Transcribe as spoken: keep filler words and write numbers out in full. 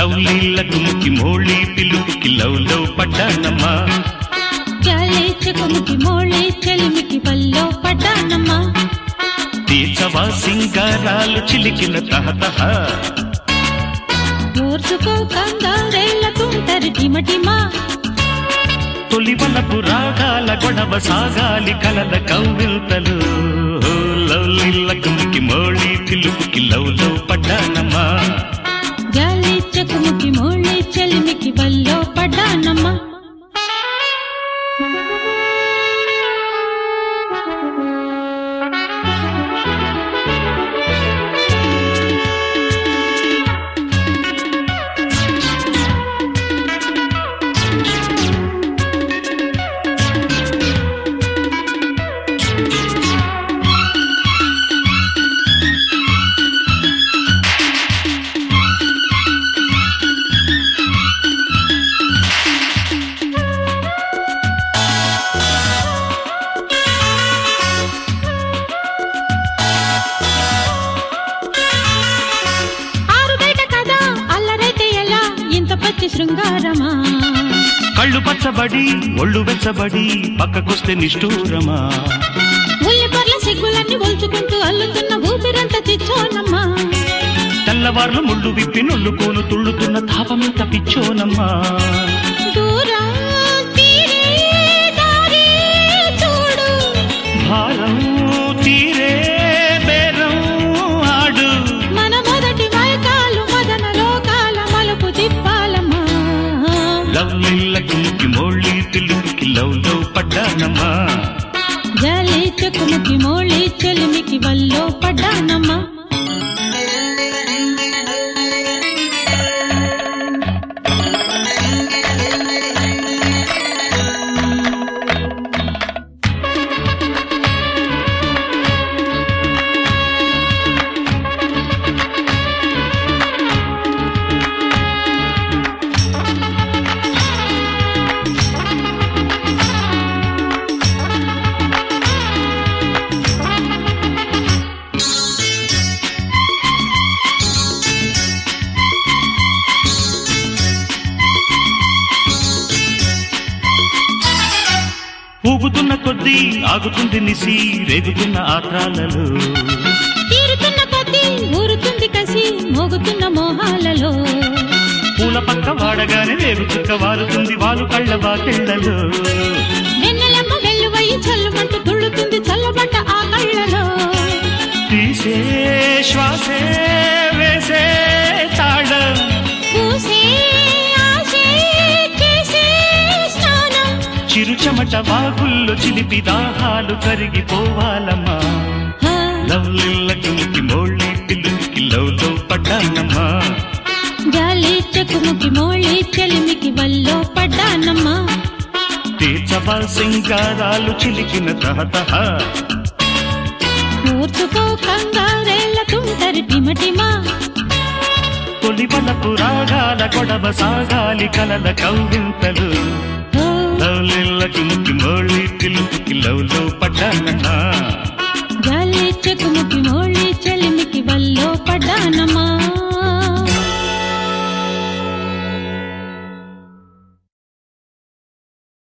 లవ్లీలకు ముక్కి మోళీ పిలుపుకి love love పడ్డానమ్మా చాలే చెకుముకి మోళీ చెలిమికి వల్లో పడ్డానమ్మా తీర్చవా సింగారాలు చిలికిన తహతహ ఓర్చుకో కంగారేళ్ళ తుంటరి టిమటిమా తొలివలపు రాగాల గొడవ సాగాలి కలల కౌవిల్తలు లవ్లీలకు ముక్కి మోళీ పిలుపుకి లవ్ లవ్ పడ్డానమ్మా జాలి చెకుముకి మోళీ చెలిమికి వల్లో పడ్డానమ్మా శృంగారమా కళ్ళు పచ్చబడి ఒళ్ళు వెచ్చబడి పక్కకొస్తే నిష్ఠూరమా ఉల్లిపొర్ల సిగ్గులన్నీ ఒల్చుకుంటూ అల్లుతున్న ఊపిరంత చిచ్చోనమ్మా తెల్లవార్లు ముళ్ళు విప్పి నొల్లుకోను తుళ్ళుతున్న తాపమెంత పిచ్చోనమ్మా దూరం తీరే దారి చూడు భారం తీరే బేరం ఆడు మన మొదటి మైకాలు మదన లోకాల మలుపు తిప్పాలమ్మా లవ్లీలకు ముక్కి మోళీ పిలుపుకి లవ్ లవ్ పడ్డానమ్మా జాలి చెకుముకి మోళీ చెలిమికి వల్లో పడ్డానమ్మా ఊగుతున్న కొద్దీ ఆగుతుంది నిసి రేగుతున్న ఆత్రాలలో తీరుతున్న కొద్దీ ఊరుతుంది కసి మోగుతున్న మోహాలలో పూల పక్క వాడగానే వేగు చుక్క వారుతుంది వాలు కళ్ళ బాకెళ్లలో వెన్నెలమ్మ వెల్లువయి చల్లుమంటూ తుళ్ళుతుంది చల్లబడ్డ ఆ కళ్ళలో తీసే శ్వాసే వేసే తాళ పూసే ఆశే చేసే స్నానం చిరుచమట వాగుల్లో చిలిపి దాహాలు కరిగిపోవాలమ్మా లవ్లీలకు ముక్కి మోళీ పిలుపుకి లవ్ లవ్ పడ్డానమ్మా జాలి చెకుముకి మోళీ చెలిమికి వల్లో పడ్డానమ్మా తీర్చవా సింగారాలు చిలికిన తహతహ ఓర్చుకో కంగారేళ్ళ తుంటరి టిమటిమా తొలివలపు రాగాల గొడవ సాగాలి కలల కౌవింతలు లవ్లీలకు ముక్కి మోళీ పిలుపుకి లవ్ లవ్ పడ్డానమ్మా జాలి చెకుముకి మోళీ చెలిమికి వల్లో పడ్డానమ్మా